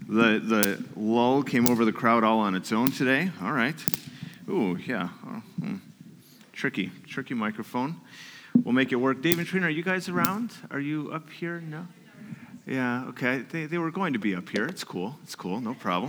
The lull came over the crowd all on its own today. All right. Ooh, yeah. Tricky microphone. We'll make it work. Dave and Trina, are you guys around? Are you up here? No? Yeah, okay. They were going to be up here. It's cool. No problem.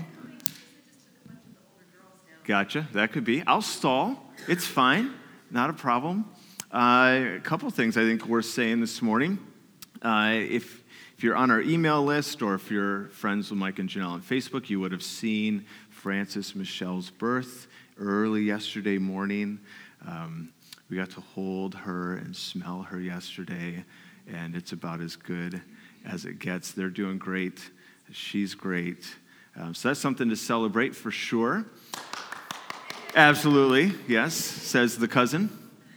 Gotcha. That could be. I'll stall. It's fine. Not a problem. A couple things I think worth saying this morning. If you're on our email list or if you're friends with Mike and Janelle on Facebook, you would have seen Frances Michelle's birth early yesterday morning. We got to hold her and smell her yesterday, and it's about as good as it gets. They're doing great. She's great. So that's something to celebrate for sure. Absolutely, yes, says the cousin.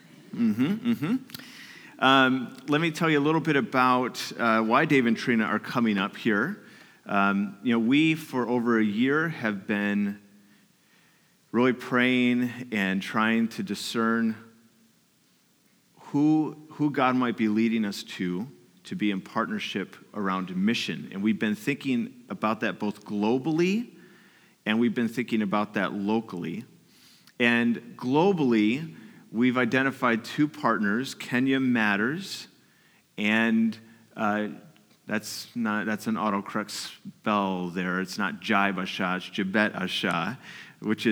Let me tell you a little bit about why Dave and Trina are coming up here. We, for over a year, have been really praying and trying to discern who God might be leading us to be in partnership around mission. And we've been thinking about that both globally, and we've been thinking about that locally. And globally, we've identified two partners, Kenya Matters, and that's an autocorrect spell there. It's not Jai Basha, it's Jebet Asha, which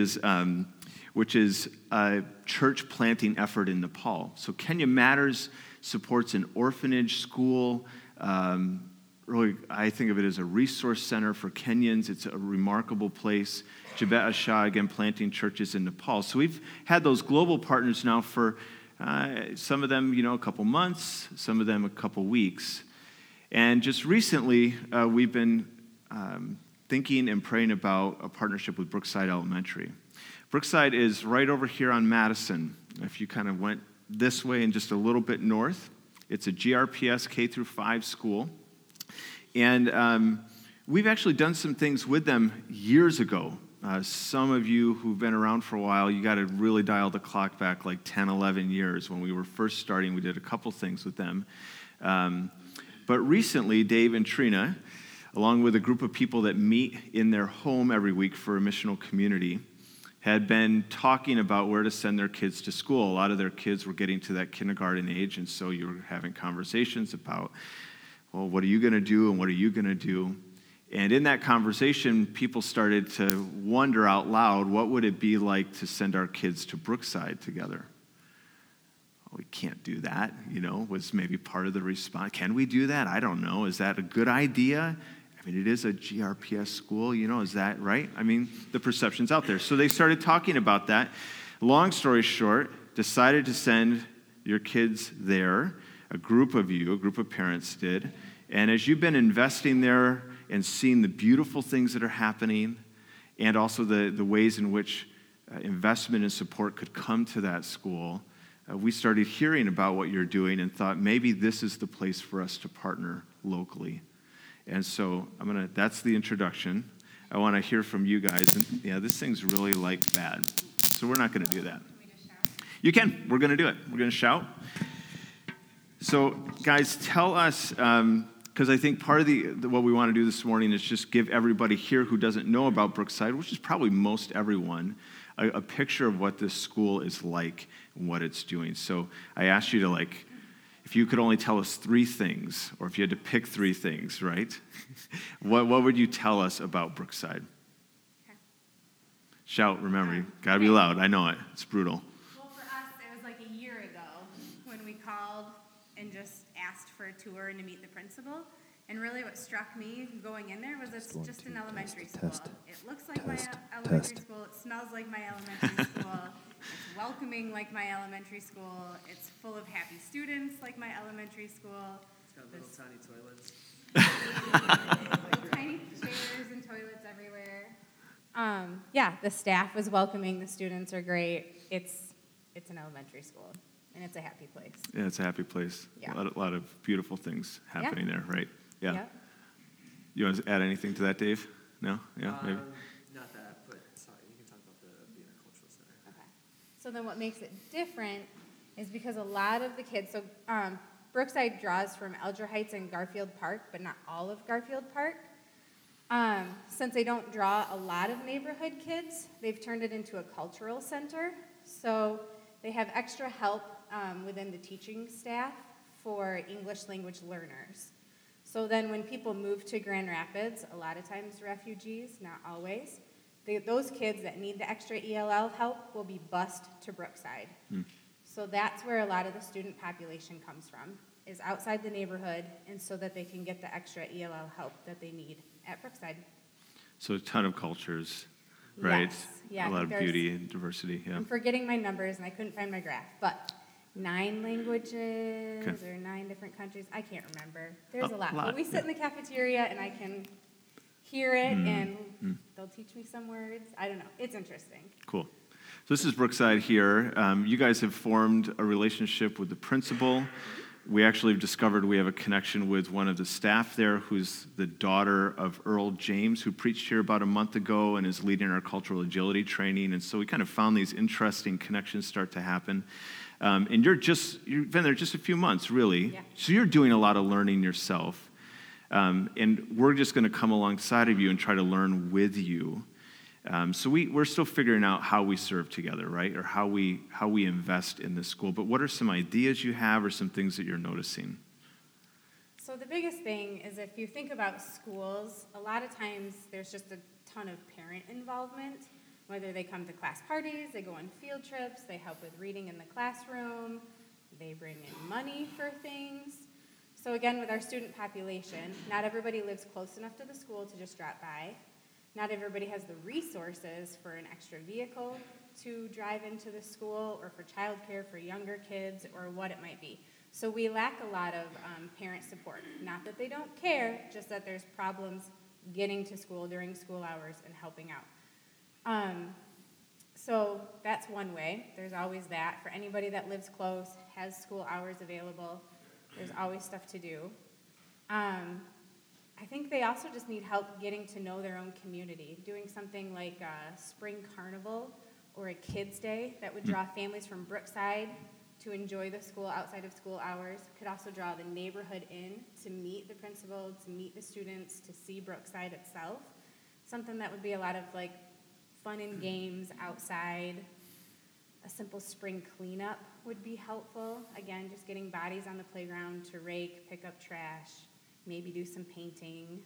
is a church planting effort in Nepal. So Kenya Matters supports an orphanage school. Really, I think of it as a resource center for Kenyans. It's a remarkable place. Jebet Asha, again, planting churches in Nepal. So we've had those global partners now for some of them, a couple months, some of them a couple weeks. And just recently, we've been thinking and praying about a partnership with Brookside Elementary. Brookside is right over here on Madison. If you kind of went this way and just a little bit north, it's a GRPS K-5 school. And we've actually done some things with them years ago. Some of you who've been around for a while, you got to really dial the clock back like 10, 11 years. When we were first starting, we did a couple things with them. But recently, Dave and Trina, along with a group of people that meet in their home every week for a missional community, had been talking about where to send their kids to school. A lot of their kids were getting to that kindergarten age, and so you were having conversations about, well, what are you going to do and what are you going to do? And in that conversation, people started to wonder out loud, what would it be like to send our kids to Brookside together? Well, we can't do that, was maybe part of the response. Can we do that? I don't know. Is that a good idea? I mean, it is a GRPS school, is that right? I mean, the perception's out there. So they started talking about that. Long story short, decided to send your kids there. A group of parents did. And as you've been investing there and seeing the beautiful things that are happening, and also the ways in which investment and support could come to that school, we started hearing about what you're doing and thought maybe this is the place for us to partner locally. And so that's the introduction. I want to hear from you guys. And yeah, this thing's really bad. So we're not going to do that. Can we just shout? You can. We're going to do it. We're going to shout. So guys, tell us, because I think part of what we want to do this morning is just give everybody here who doesn't know about Brookside, which is probably most everyone, a picture of what this school is like and what it's doing. So I asked you to if you could only tell us three things, or if you had to pick three things, right? what would you tell us about Brookside? Okay. Shout, remember, you gotta be loud. I know it. It's brutal. Well, for us, it was a year ago when we called and just asked for a tour and to meet the principal. And really what struck me going in there was it's just an elementary school. It looks like my elementary school. It smells like my elementary school. It's welcoming like my elementary school. It's full of happy students like my elementary school. It's got little tiny toilets. Little tiny chairs and toilets everywhere. The staff was welcoming. The students are great. It's an elementary school, and it's a happy place. Yeah, it's a happy place. Yeah. A lot of beautiful things happening there, right? Yeah. Yep. You want to add anything to that, Dave? No? Yeah, maybe? Not that, but sorry, you can talk about the intercultural center. Okay. So then what makes it different is because a lot of the kids, Brookside draws from Elger Heights and Garfield Park, but not all of Garfield Park. Since they don't draw a lot of neighborhood kids, they've turned it into a cultural center. So they have extra help within the teaching staff for English language learners. So then when people move to Grand Rapids, a lot of times refugees, not always, those kids that need the extra ELL help will be bused to Brookside. So that's where a lot of the student population comes from, is outside the neighborhood, and so that they can get the extra ELL help that they need at Brookside. So a ton of cultures, right? Yes. Yeah, a I lot of think beauty and diversity, yeah. I'm forgetting my numbers, and I couldn't find my graph, but 9 languages or 9 different countries. I can't remember. There's a lot. But we sit in the cafeteria, and I can hear it, and they'll teach me some words. I don't know. It's interesting. Cool. So this is Brookside here. You guys have formed a relationship with the principal. We actually have discovered we have a connection with one of the staff there who's the daughter of Earl James, who preached here about a month ago and is leading our cultural agility training. And so we kind of found these interesting connections start to happen. And you've been there just a few months, really. Yeah. So you're doing a lot of learning yourself. And we're just going to come alongside of you and try to learn with you. So we're still figuring out how we serve together, right? Or how we invest in this school. But what are some ideas you have or some things that you're noticing? So the biggest thing is if you think about schools, a lot of times there's just a ton of parent involvement, whether they come to class parties, they go on field trips, they help with reading in the classroom, they bring in money for things. So again, with our student population, not everybody lives close enough to the school to just drop by. Not everybody has the resources for an extra vehicle to drive into the school or for childcare for younger kids or what it might be. So we lack a lot of parent support. Not that they don't care, just that there's problems getting to school during school hours and helping out. So that's one way. There's always that. For anybody that lives close, has school hours available, there's always stuff to do. I think they also just need help getting to know their own community, doing something like a spring carnival or a kids' day that would draw families from Brookside to enjoy the school outside of school hours. Could also draw the neighborhood in to meet the principal, to meet the students, to see Brookside itself. Something that would be a lot of like fun and games outside. A simple spring cleanup would be helpful. Again, just getting bodies on the playground to rake, pick up trash, maybe do some painting.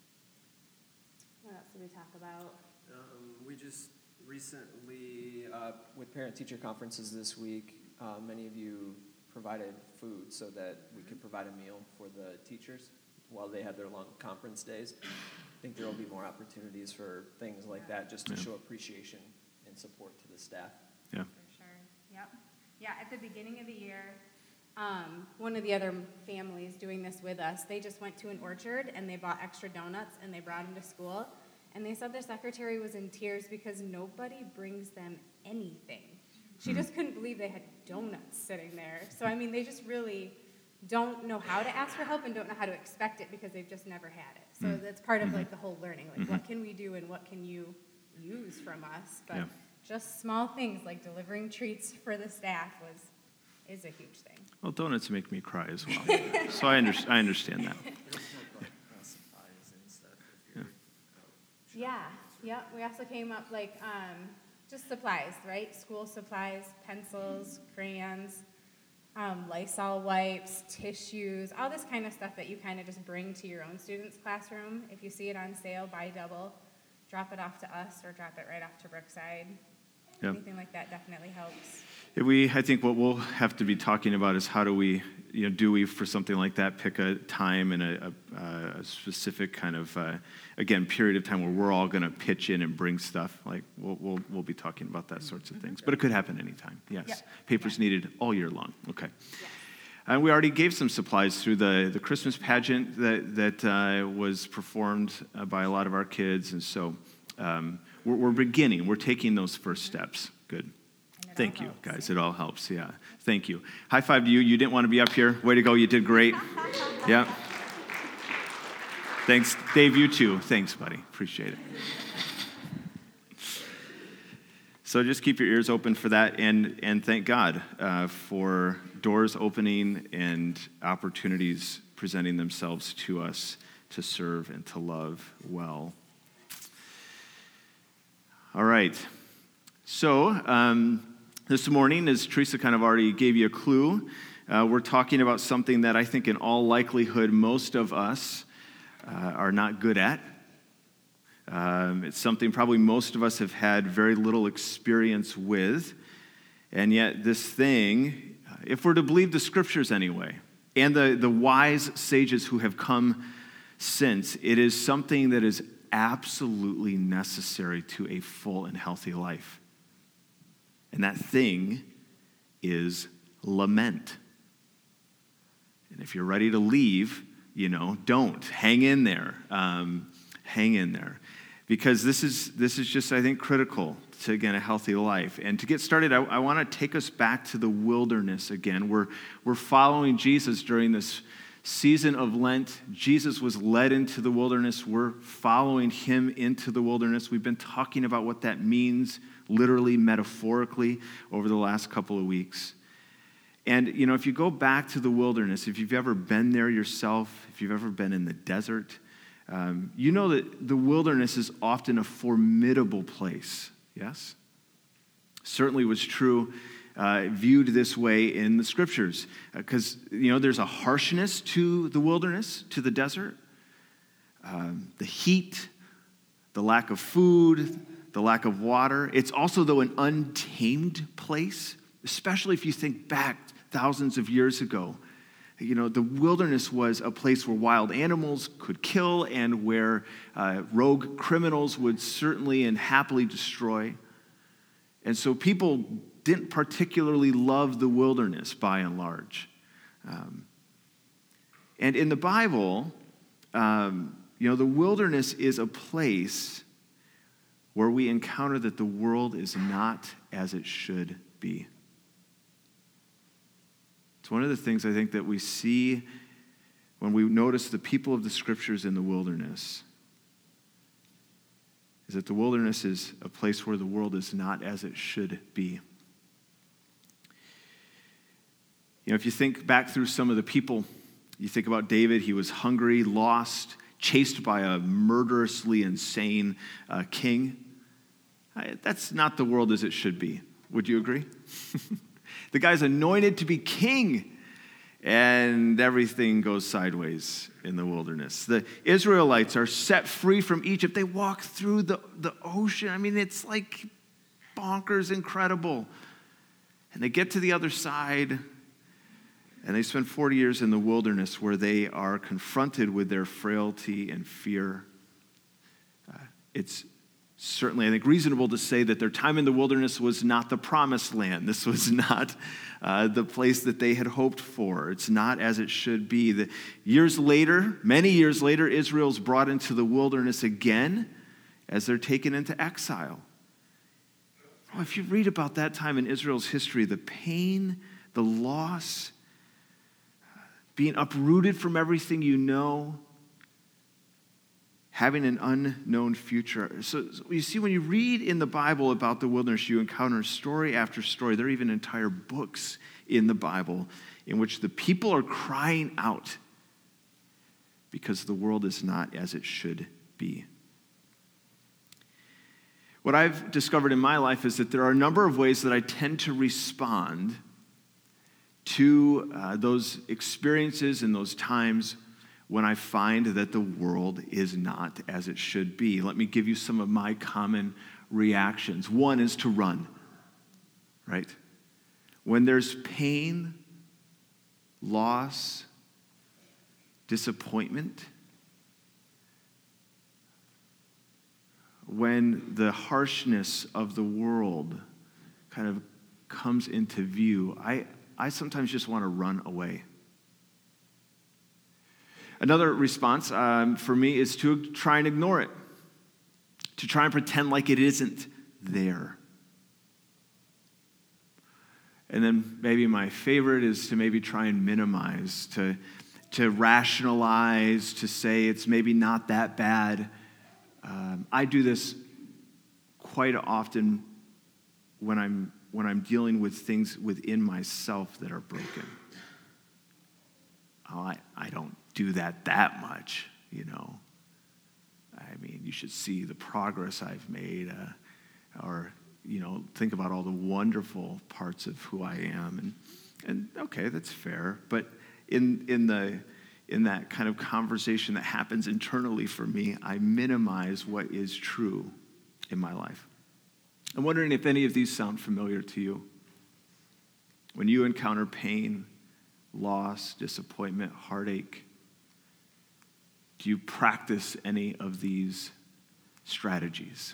What else did we talk about? We just recently, with parent-teacher conferences this week, many of you provided food so that we could provide a meal for the teachers while they had their long conference days. I think there will be more opportunities for things like that just to show appreciation and support to the staff. Yeah. For sure. Yep. Yeah, at the beginning of the year, one of the other families doing this with us, they just went to an orchard and they bought extra donuts and they brought them to school. And they said their secretary was in tears because nobody brings them anything. She just couldn't believe they had donuts sitting there. So, I mean, they just really don't know how to ask for help and don't know how to expect it because they've just never had it. So that's part of like the whole learning. Like, what can we do and what can you use from us? But just small things like delivering treats for the staff is a huge thing. Well, donuts make me cry as well. So I understand that. Supplies and stuff if you're Yeah. Yep. We also came up like just supplies, right? School supplies, pencils, crayons, Lysol wipes, tissues, all this kind of stuff that you kind of just bring to your own student's classroom. If you see it on sale, buy double. Drop it off to us or drop it right off to Brookside. Yep. Anything like that definitely helps. I think what we'll have to be talking about is how do we, do we for something like that pick a time and a specific kind of, again, period of time where we're all going to pitch in and bring stuff. Like we'll be talking about that sorts of things, but it could happen anytime. Yes, Yep. Papers needed all year long. Okay. Yes. And we already gave some supplies through the Christmas pageant that was performed by a lot of our kids, and so we're beginning. We're taking those first steps. Good. Thank you, guys. It all helps, yeah. Thank you. High five to you. You didn't want to be up here. Way to go. You did great. Yeah. Thanks. Dave, you too. Thanks, buddy. Appreciate it. So just keep your ears open for that, and thank God for doors opening and opportunities presenting themselves to us to serve and to love well. All right. So this morning, as Teresa kind of already gave you a clue, we're talking about something that I think in all likelihood most of us are not good at. It's something probably most of us have had very little experience with. And yet this thing, if we're to believe the scriptures anyway, and the wise sages who have come since, it is something that is absolutely necessary to a full and healthy life. And that thing is lament. And if you're ready to leave, don't. Hang in there. Hang in there. Because this is just, I think, critical to, again, a healthy life. And to get started, I want to take us back to the wilderness again. We're following Jesus during this season of Lent. Jesus was led into the wilderness. We're following him into the wilderness. We've been talking about what that means, literally, metaphorically, over the last couple of weeks. And, if you go back to the wilderness, if you've ever been there yourself, if you've ever been in the desert, you know that the wilderness is often a formidable place, yes? Certainly was true, viewed this way in the scriptures. Because, there's a harshness to the wilderness, to the desert. The heat, the lack of food, the lack of water. It's also, though, an untamed place, especially if you think back thousands of years ago. The wilderness was a place where wild animals could kill and where rogue criminals would certainly and happily destroy. And so people didn't particularly love the wilderness by and large. And in the Bible, the wilderness is a place where we encounter that the world is not as it should be. It's one of the things I think that we see when we notice the people of the scriptures in the wilderness, is that the wilderness is a place where the world is not as it should be. If you think back through some of the people, you think about David. He was hungry, lost, chased by a murderously insane king. That's not the world as it should be. Would you agree? The guy's anointed to be king, and everything goes sideways in the wilderness. The Israelites are set free from Egypt. They walk through the ocean. I mean, it's like bonkers incredible. And they get to the other side, and they spend 40 years in the wilderness where they are confronted with their frailty and fear. It's certainly, I think, reasonable to say that their time in the wilderness was not the promised land. This was not the place that they had hoped for. It's not as it should be. Many years later, Israel's brought into the wilderness again as they're taken into exile. Oh, if you read about that time in Israel's history, the pain, the loss, being uprooted from everything you know, having an unknown future. So you see, when you read in the Bible about the wilderness, you encounter story after story. There are even entire books in the Bible in which the people are crying out because the world is not as it should be. What I've discovered in my life is that there are a number of ways that I tend to respond to those experiences and those times when I find that the world is not as it should be. Let me give you some of my common reactions. One is to run, right? When there's pain, loss, disappointment, when the harshness of the world kind of comes into view, I sometimes just want to run away. Another response for me is to try and ignore it, to try and pretend like it isn't there. And then maybe my favorite is to maybe try and minimize, to rationalize, to say it's maybe not that bad. I do this quite often when I'm dealing with things within myself that are broken. Oh, I don't do that much, you know. I mean, you should see the progress I've made, or, you know, think about all the wonderful parts of who I am. And okay, that's fair. But in that kind of conversation that happens internally for me, I minimize what is true in my life. I'm wondering if any of these sound familiar to you. When you encounter pain, loss, disappointment, heartache, do you practice any of these strategies?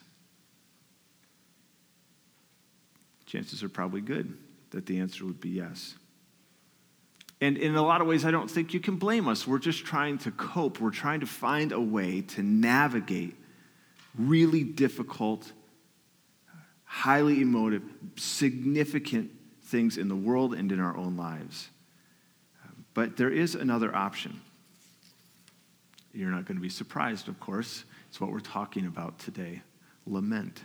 Chances are probably good that the answer would be yes. And in a lot of ways, I don't think you can blame us. We're just trying to cope. We're trying to find a way to navigate really difficult, highly emotive, significant things in the world and in our own lives. But there is another option. You're not going to be surprised, of course. It's what we're talking about today, lament.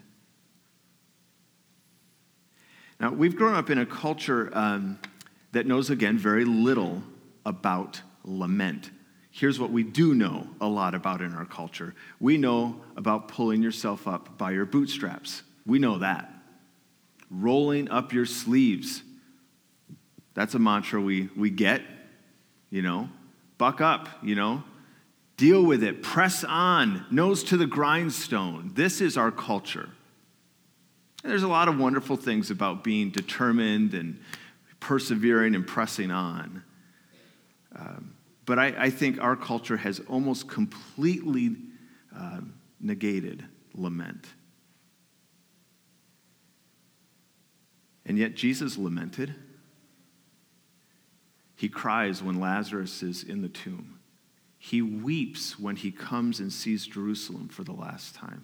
Now, we've grown up in a culture that knows, again, very little about lament. Here's what we do know a lot about in our culture. We know about pulling yourself up by your bootstraps. We know that. Rolling up your sleeves. That's a mantra we get, you know. Buck up, you know. Deal with it. Press on. Nose to the grindstone. This is our culture. And there's a lot of wonderful things about being determined and persevering and pressing on. But I think our culture has almost completely negated lament. And yet Jesus lamented. He cries when Lazarus is in the tomb. He weeps when he comes and sees Jerusalem for the last time.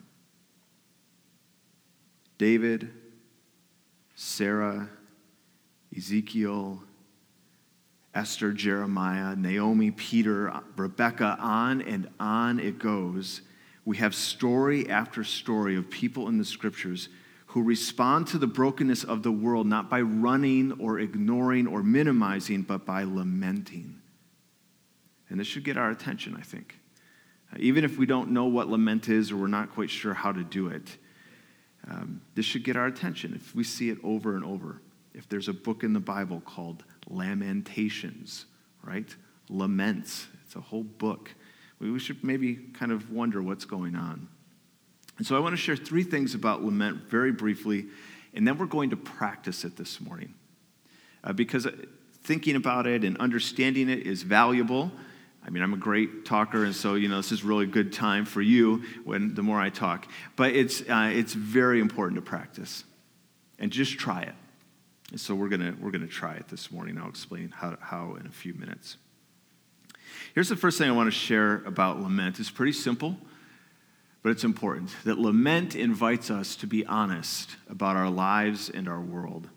David, Sarah, Ezekiel, Esther, Jeremiah, Naomi, Peter, Rebecca, on and on it goes. We have story after story of people in the scriptures who respond to the brokenness of the world not by running or ignoring or minimizing, but by lamenting. And this should get our attention, I think. Even if we don't know what lament is or we're not quite sure how to do it, this should get our attention if we see it over and over. If there's a book in the Bible called Lamentations, right? Laments. It's a whole book. We should maybe kind of wonder what's going on. And so I want to share 3 things about lament very briefly, and then we're going to practice it this morning. Because thinking about it and understanding it is valuable. I mean, I'm a great talker, and so, you know, this is really good time for you the more I talk. But it's very important to practice. And just try it. And so we're gonna try it this morning. I'll explain how in a few minutes. Here's the first thing I want to share about lament. It's pretty simple, but it's important. That lament invites us to be honest about our lives and our world.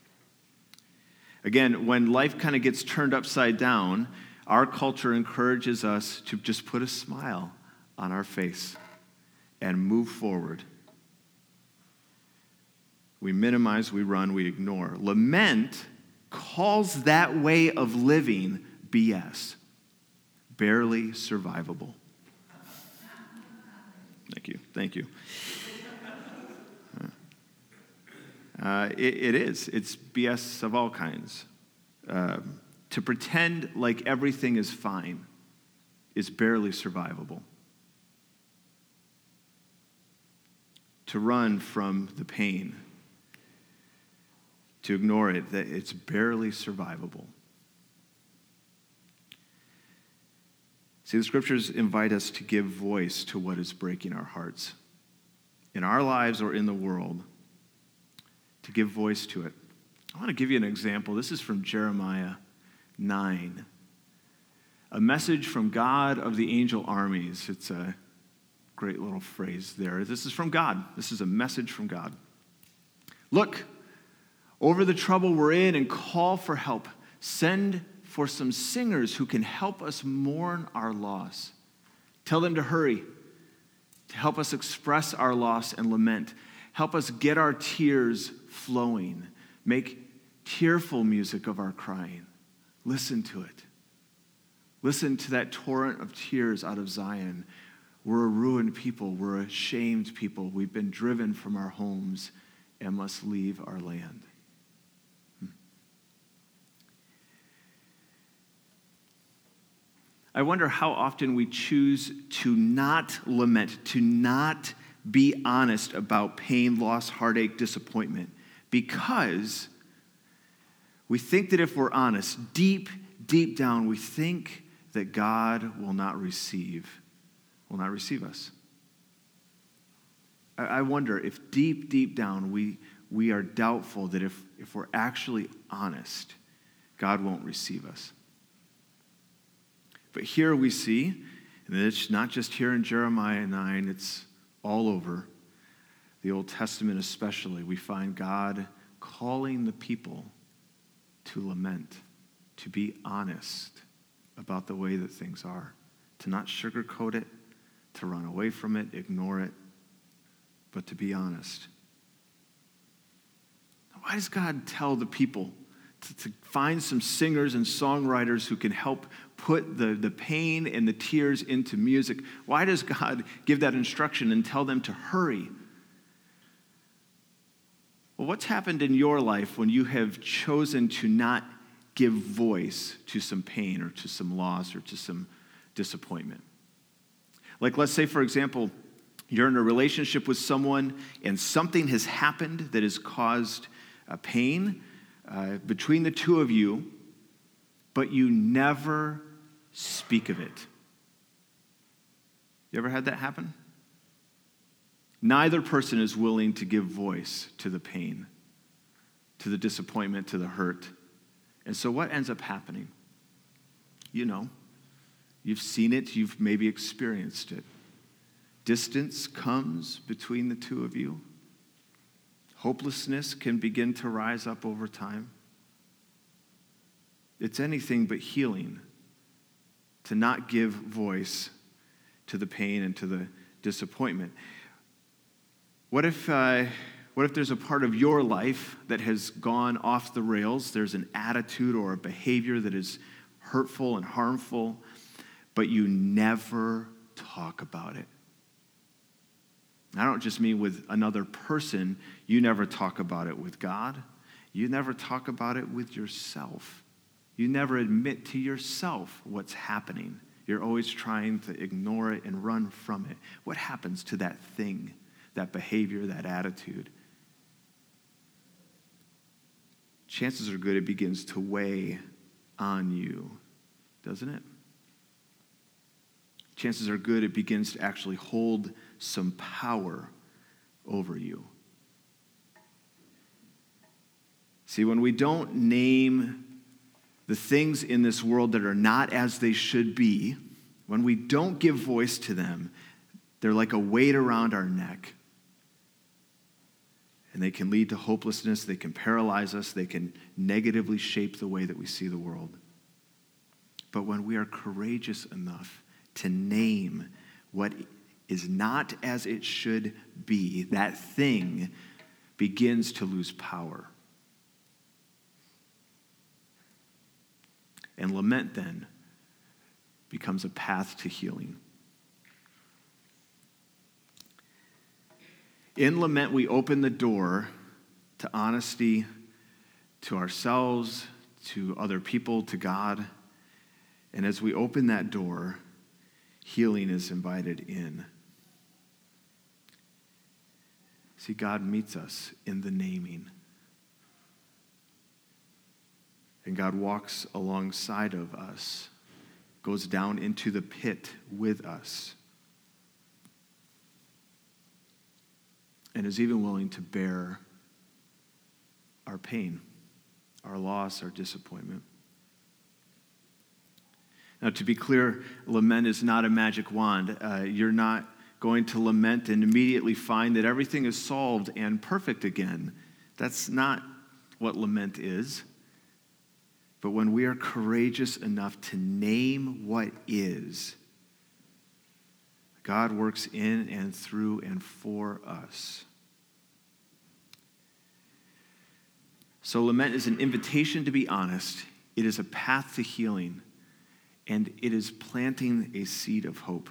Again, when life kind of gets turned upside down, our culture encourages us to just put a smile on our face and move forward. We minimize, we run, we ignore. Lament calls that way of living BS, barely survivable. Thank you. It is. It's BS of all kinds. To pretend like everything is fine is barely survivable. To run from the pain, to ignore it, that it's barely survivable. See, the scriptures invite us to give voice to what is breaking our hearts in our lives or in the world, to give voice to it. I want to give you an example. This is from Jeremiah 9. A message from God of the angel armies. It's a great little phrase there. This is from God. This is a message from God. Look over the trouble we're in and call for help. Send for some singers who can help us mourn our loss. Tell them to hurry, to help us express our loss and lament. Help us get our tears flowing. Make tearful music of our crying. Listen to it. Listen to that torrent of tears out of Zion. We're a ruined people. We're a shamed people. We've been driven from our homes and must leave our land. I wonder how often we choose to not lament, to not be honest about pain, loss, heartache, disappointment, because we think that if we're honest, deep down, we think that God will not receive us. I wonder if deep down we are doubtful that if we're actually honest, God won't receive us. But here we see, and it's not just here in Jeremiah 9, it's all over the Old Testament especially, we find God calling the people to lament, to be honest about the way that things are, to not sugarcoat it, to run away from it, ignore it, but to be honest. Why does God tell the people to find some singers and songwriters who can help put the pain and the tears into music? Why does God give that instruction and tell them to hurry? Well, what's happened in your life when you have chosen to not give voice to some pain or to some loss or to some disappointment? Like, let's say, for example, you're in a relationship with someone and something has happened that has caused pain between the two of you, but you never speak of it. You ever had that happen? Neither person is willing to give voice to the pain, to the disappointment, to the hurt. And so what ends up happening? You know, you've seen it, you've maybe experienced it. Distance comes between the two of you. Hopelessness can begin to rise up over time. It's anything but healing to not give voice to the pain and to the disappointment. What if there's a part of your life that has gone off the rails? There's an attitude or a behavior that is hurtful and harmful, but you never talk about it. I don't just mean with another person. You never talk about it with God. You never talk about it with yourself. You never admit to yourself what's happening. You're always trying to ignore it and run from it. What happens to that thing, that behavior, that attitude? Chances are good it begins to weigh on you, doesn't it? Chances are good it begins to actually hold some power over you. See, when we don't name the things in this world that are not as they should be, when we don't give voice to them, they're like a weight around our neck. And they can lead to hopelessness, they can paralyze us, they can negatively shape the way that we see the world. But when we are courageous enough to name what is not as it should be, that thing begins to lose power. And lament then becomes a path to healing. In lament, we open the door to honesty, to ourselves, to other people, to God. And as we open that door, healing is invited in. See, God meets us in the naming. And God walks alongside of us, goes down into the pit with us, and is even willing to bear our pain, our loss, our disappointment. Now, to be clear, lament is not a magic wand. You're not going to lament and immediately find that everything is solved and perfect again. That's not what lament is. But when we are courageous enough to name what is, God works in and through and for us. So lament is an invitation to be honest. It is a path to healing. and it is planting a seed of hope.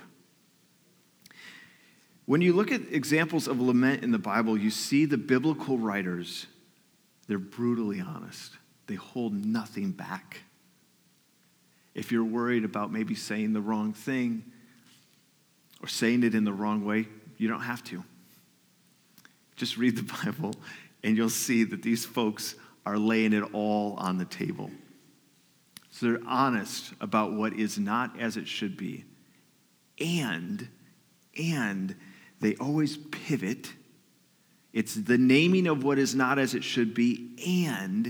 When you look at examples of lament in the Bible, you see the biblical writers, they're brutally honest. They hold nothing back. If you're worried about maybe saying the wrong thing or saying it in the wrong way, you don't have to. Just read the Bible and you'll see that these folks are laying it all on the table. So they're honest about what is not as it should be. And they always pivot. It's the naming of what is not as it should be, and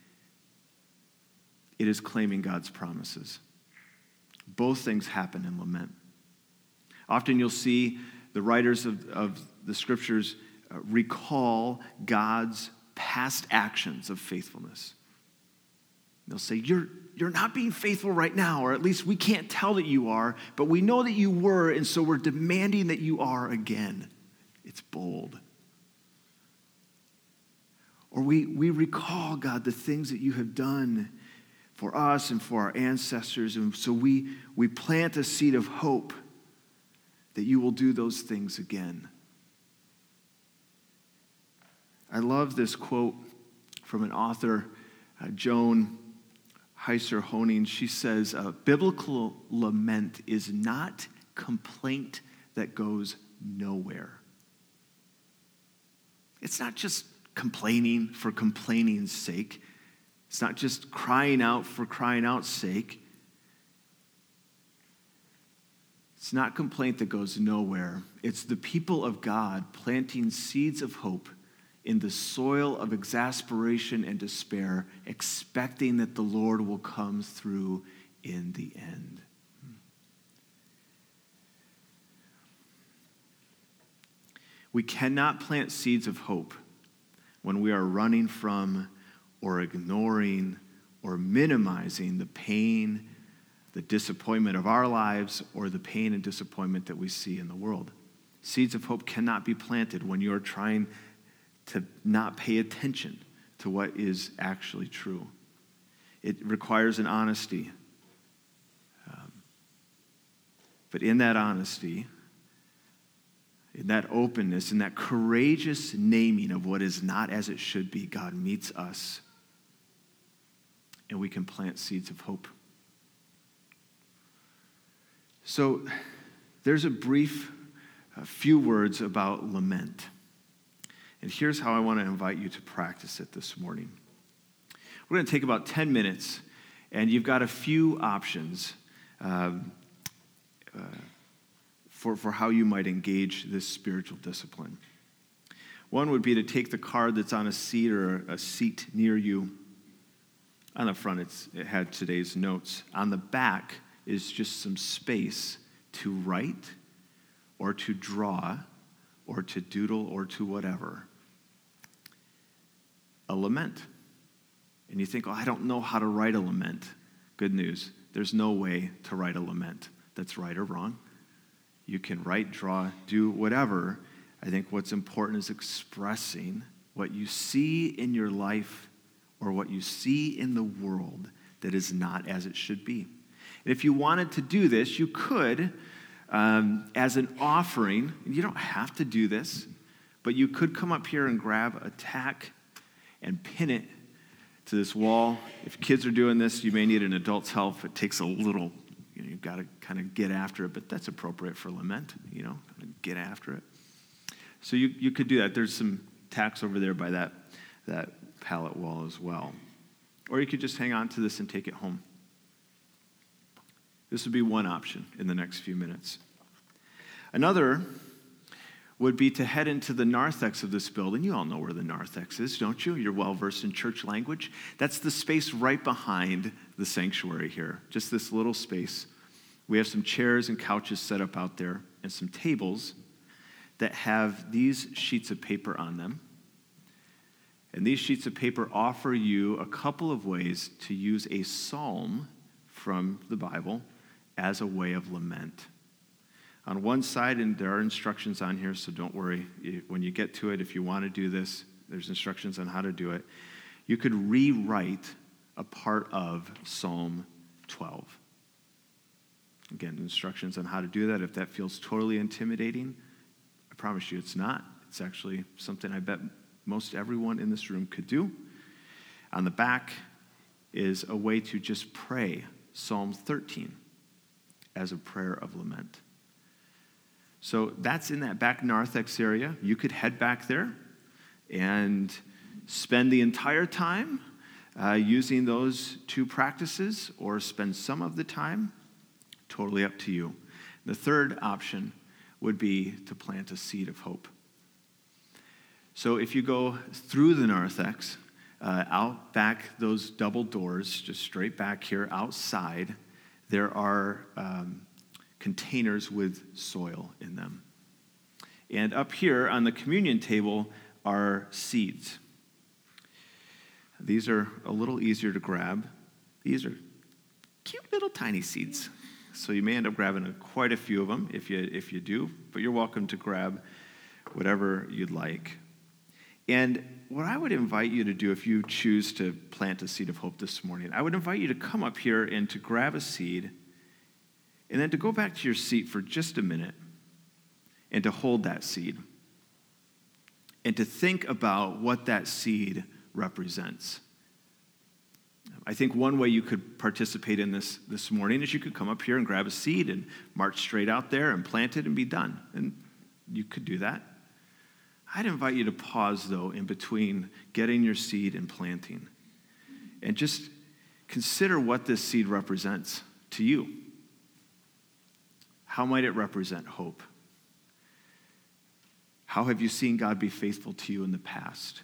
it is claiming God's promises. Both things happen in lament. Often you'll see the writers of the scriptures recall God's past actions of faithfulness. They'll say, you're not being faithful right now, or at least we can't tell that you are, but we know that you were, and so we're demanding that you are again. It's bold. Or we recall, God, the things that you have done for us and for our ancestors, and so we plant a seed of hope that you will do those things again. I love this quote from an author, Joan Heiser Honing. She says, biblical lament is not complaint that goes nowhere. It's not just complaining for complaining's sake. It's not just crying out for crying out's sake. It's not complaint that goes nowhere. It's the people of God planting seeds of hope in the soil of exasperation and despair, expecting that the Lord will come through in the end. We cannot plant seeds of hope when we are running from or ignoring or minimizing the pain, the disappointment of our lives, or the pain and disappointment that we see in the world. Seeds of hope cannot be planted when you are trying to not pay attention to what is actually true. It requires an honesty. But in that honesty, in that openness, in that courageous naming of what is not as it should be, God meets us, and we can plant seeds of hope. So there's a few words about lament. And here's how I want to invite you to practice it this morning. We're going to take about 10 minutes, and you've got a few options for how you might engage this spiritual discipline. One would be to take the card that's on a seat or a seat near you. On the front, it had today's notes. On the back is just some space to write or to draw or to doodle or to whatever. A lament. And you think, I don't know how to write a lament. Good news. There's no way to write a lament that's right or wrong. You can write, draw, do whatever. I think what's important is expressing what you see in your life or what you see in the world that is not as it should be. And if you wanted to do this, you could, as an offering, you don't have to do this, but you could come up here and grab a tack and pin it to this wall. If kids are doing this, you may need an adult's help. It takes a little, you've got to kind of get after it, but that's appropriate for lament, get after it. So you could do that. There's some tacks over there by that pallet wall as well. Or you could just hang on to this and take it home. This would be one option in the next few minutes. Another would be to head into the narthex of this building. You all know where the narthex is, don't you? You're well-versed in church language. That's the space right behind the sanctuary here, just this little space. We have some chairs and couches set up out there and some tables that have these sheets of paper on them. And these sheets of paper offer you a couple of ways to use a psalm from the Bible as a way of lament. On one side, and there are instructions on here, so don't worry. When you get to it, if you want to do this, there's instructions on how to do it. You could rewrite a part of Psalm 12. again, instructions on how to do that. If that feels totally intimidating, I promise you it's not. It's actually something I bet most everyone in this room could do. On the back is a way to just pray Psalm 13 as a prayer of lament. So that's in that back narthex area. You could head back there and spend the entire time using those two practices, or spend some of the time, totally up to you. The third option would be to plant a seed of hope. So if you go through the narthex, out back those double doors, just straight back here outside, there are containers with soil in them. And up here on the communion table are seeds. These are a little easier to grab. These are cute little tiny seeds. So you may end up grabbing quite a few of them if you do, but you're welcome to grab whatever you'd like. And what I would invite you to do if you choose to plant a seed of hope this morning, I would invite you to come up here and to grab a seed, and then to go back to your seat for just a minute and to hold that seed and to think about what that seed represents. I think one way you could participate in this morning is you could come up here and grab a seed and march straight out there and plant it and be done. And you could do that. I'd invite you to pause, though, in between getting your seed and planting, and just consider what this seed represents to you. How might it represent hope? How have you seen God be faithful to you in the past?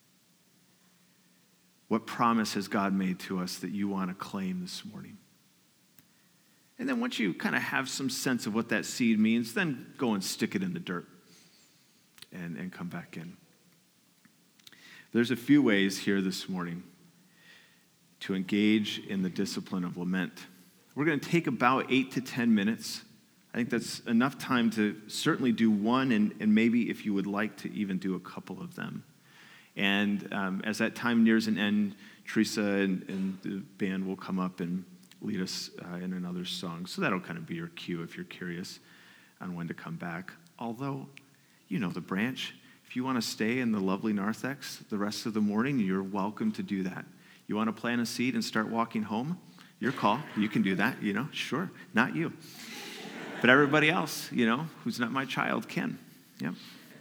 What promise has God made to us that you want to claim this morning? And then once you kind of have some sense of what that seed means, then go and stick it in the dirt and come back in. There's a few ways here this morning to engage in the discipline of lament. We're going to take about 8 to 10 minutes. I think that's enough time to certainly do one, and maybe if you would like to even do a couple of them. And as that time nears an end, Teresa and the band will come up and lead us in another song. So that'll kind of be your cue if you're curious on when to come back. Although, you know the branch. If you want to stay in the lovely narthex the rest of the morning, you're welcome to do that. You want to plant a seed and start walking home? Your call. You can do that, Sure. Not you. But everybody else, who's not my child can. Yep.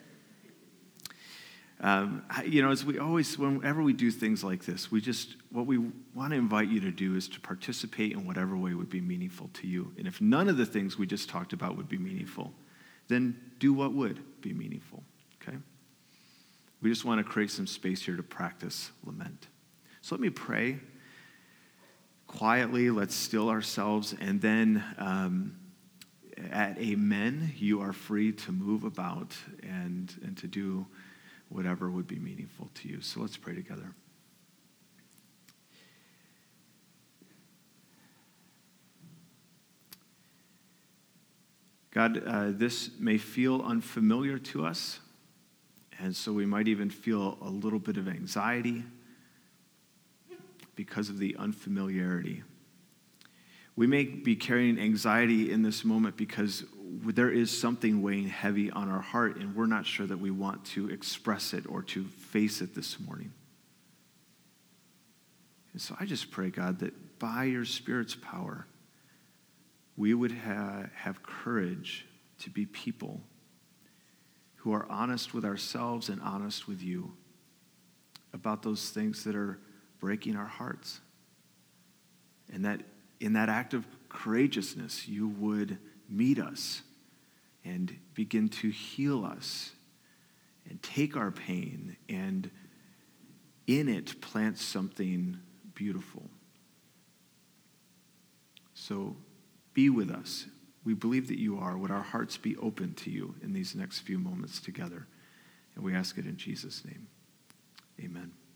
As we always, whenever we do things like this, what we want to invite you to do is to participate in whatever way would be meaningful to you. And if none of the things we just talked about would be meaningful, then do what would be meaningful, okay? We just want to create some space here to practice lament. So let me pray quietly. Let's still ourselves, and then at amen, you are free to move about and to do whatever would be meaningful to you. So let's pray together. God, this may feel unfamiliar to us, and so we might even feel a little bit of anxiety because of the unfamiliarity. We may be carrying anxiety in this moment because there is something weighing heavy on our heart, and we're not sure that we want to express it or to face it this morning. And so I just pray, God, that by your Spirit's power, we would have courage to be people who are honest with ourselves and honest with you about those things that are breaking our hearts. And that in that act of courageousness, you would meet us and begin to heal us and take our pain and in it plant something beautiful. So be with us. We believe that you are. Would our hearts be open to you in these next few moments together? And we ask it in Jesus' name. Amen.